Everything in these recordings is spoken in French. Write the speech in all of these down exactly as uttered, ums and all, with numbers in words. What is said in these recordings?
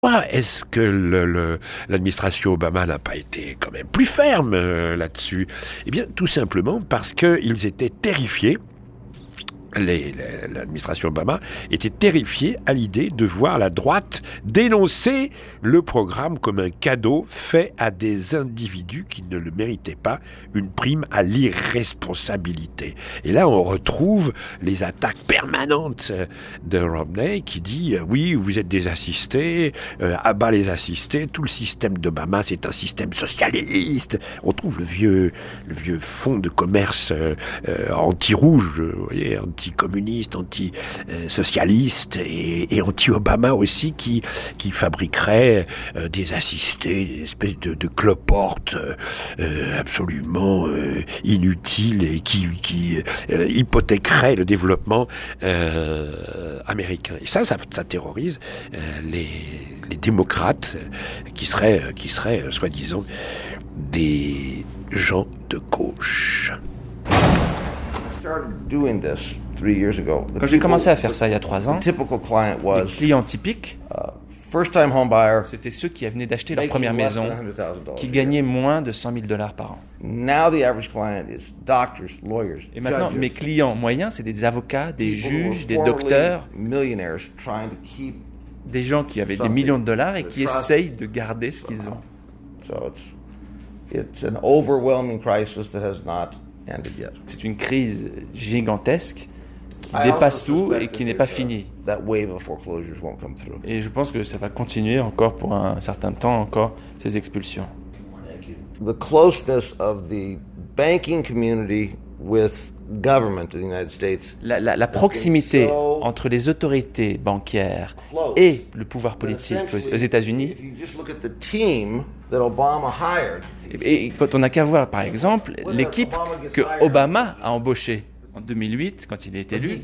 Pourquoi est-ce que le, le, l'administration Obama n'a pas été quand même plus ferme euh, là-dessus ? Eh bien, tout simplement parce qu'ils étaient terrifiés. Les, les, l'administration Obama était terrifiée à l'idée de voir la droite dénoncer le programme comme un cadeau fait à des individus qui ne le méritaient pas, une prime à l'irresponsabilité. Et là, on retrouve les attaques permanentes de Romney qui dit euh, oui, vous êtes des assistés, euh, à bas les assistés, tout le système d'Obama, c'est un système socialiste. On trouve le vieux, le vieux fonds de commerce euh, euh, anti-rouge, vous voyez, anti anti-communiste, anti-socialiste et, et anti-Obama aussi, qui, qui fabriquerait euh, des assistés, des espèces de, de cloportes euh, absolument euh, inutiles et qui, qui euh, hypothéqueraient le développement euh, américain. Et ça, ça, ça terrorise euh, les, les démocrates qui seraient, qui seraient euh, soi-disant, des gens de gauche. Quand j'ai commencé à faire ça il y a trois ans, les clients typiques, c'était ceux qui venaient d'acheter leur première maison, qui gagnaient moins de cent mille dollars par an. Et maintenant, mes clients moyens, c'est des avocats, des juges, des docteurs, des gens qui avaient des millions de dollars et qui essayent de garder ce qu'ils ont. C'est une crise gigantesque qui dépasse tout et qui n'est pas finie. Et je pense que ça va continuer encore pour un certain temps, encore ces expulsions. The closeness of the banking community with government in the United States. La, la, la proximité entre les autorités bancaires et le pouvoir politique aux, aux États-Unis. Et, et quand on n'a qu'à voir, par exemple, l'équipe que Obama a embauchée en deux mille huit, quand il a été élu.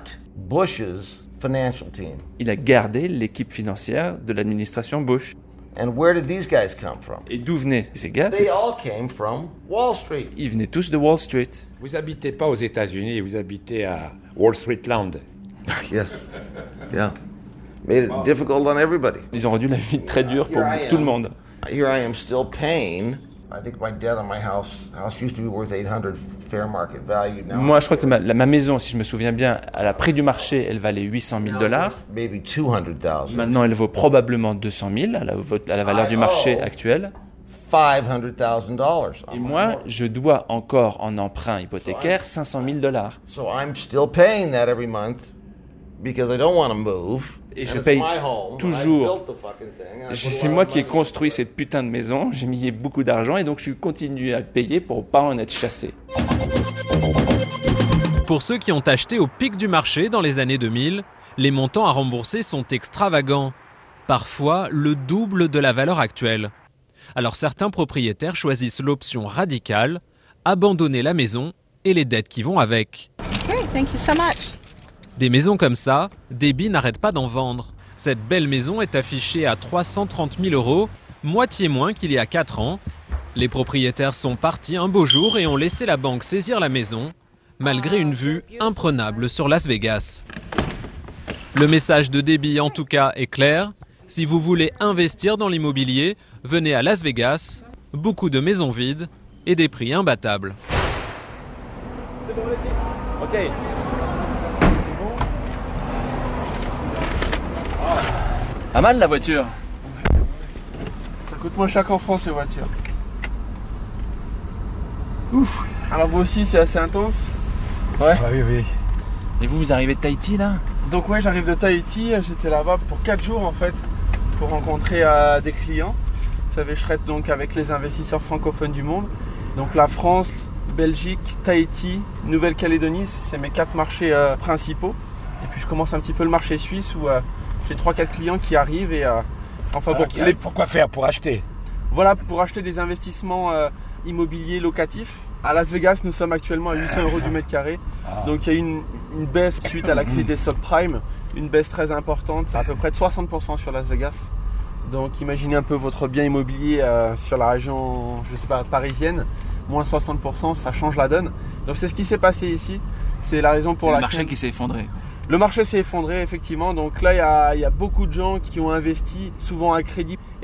Il a gardé l'équipe financière de l'administration Bush. And where did these guys come from? Et d'où venaient ces gars? They all came from Wall Street. Ils venaient tous de Wall Street. Vous habitez pas aux États-Unis, vous habitez à Wall Street Land. Yes. Yeah. Made it difficult on everybody. Ils ont rendu la vie très dure pour tout le monde. Here I am still paying. I think my debt on my house house used to be worth eight hundred fair market value. Now Moi, je crois que ma, la, ma maison, si je me souviens bien, à la prix du marché, elle valait huit cent mille dollars. Maybe two hundred thousand. Maintenant, elle vaut probablement deux cent mille à la, à la valeur du marché actuelle. five hundred thousand dollars. Et moi, je dois encore en emprunt hypothécaire cinq cent mille dollars. So I'm still paying that every month because I don't want to move. Et je paye toujours. C'est moi qui ai construit cette putain de maison. J'ai mis beaucoup d'argent et donc je continue à payer pour ne pas en être chassé. Pour ceux qui ont acheté au pic du marché dans les années deux mille, les montants à rembourser sont extravagants. Parfois le double de la valeur actuelle. Alors certains propriétaires choisissent l'option radicale, abandonner la maison et les dettes qui vont avec. Great, thank you so much. Des maisons comme ça, Debbie n'arrête pas d'en vendre. Cette belle maison est affichée à trois cent trente mille euros, moitié moins qu'il y a quatre ans. Les propriétaires sont partis un beau jour et ont laissé la banque saisir la maison, malgré une vue imprenable sur Las Vegas. Le message de Debbie en tout cas est clair. Si vous voulez investir dans l'immobilier, venez à Las Vegas, beaucoup de maisons vides et des prix imbattables. C'est bon, ok. Pas mal la voiture. Ça coûte moins cher qu'en France les voitures. Ouf. Alors vous aussi c'est assez intense. Ouais. Ah oui oui. Et vous vous arrivez de Tahiti là? Donc ouais, j'arrive de Tahiti, j'étais là-bas pour quatre jours en fait pour rencontrer euh, des clients. Vous savez, je traite donc avec les investisseurs francophones du monde. Donc la France, Belgique, Tahiti, Nouvelle-Calédonie, c'est mes quatre marchés euh, principaux. Et puis je commence un petit peu le marché suisse où euh, j'ai trois quatre clients qui arrivent et euh, enfin bon, les... pourquoi faire pour acheter? Voilà, pour acheter des investissements euh, immobiliers locatifs. À Las Vegas, nous sommes actuellement à huit cents euros du mètre carré. Donc il y a eu une, une baisse suite à la crise des subprimes, une baisse très importante, à peu près de soixante pour cent sur Las Vegas. Donc imaginez un peu votre bien immobilier euh, sur la région, je sais pas, parisienne, moins soixante pour cent, ça change la donne. Donc c'est ce qui s'est passé ici. C'est la raison pour laquelle... laquelle... le marché qui s'est effondré. Le marché s'est effondré effectivement, donc là il y a, il y a beaucoup de gens qui ont investi, souvent à crédit.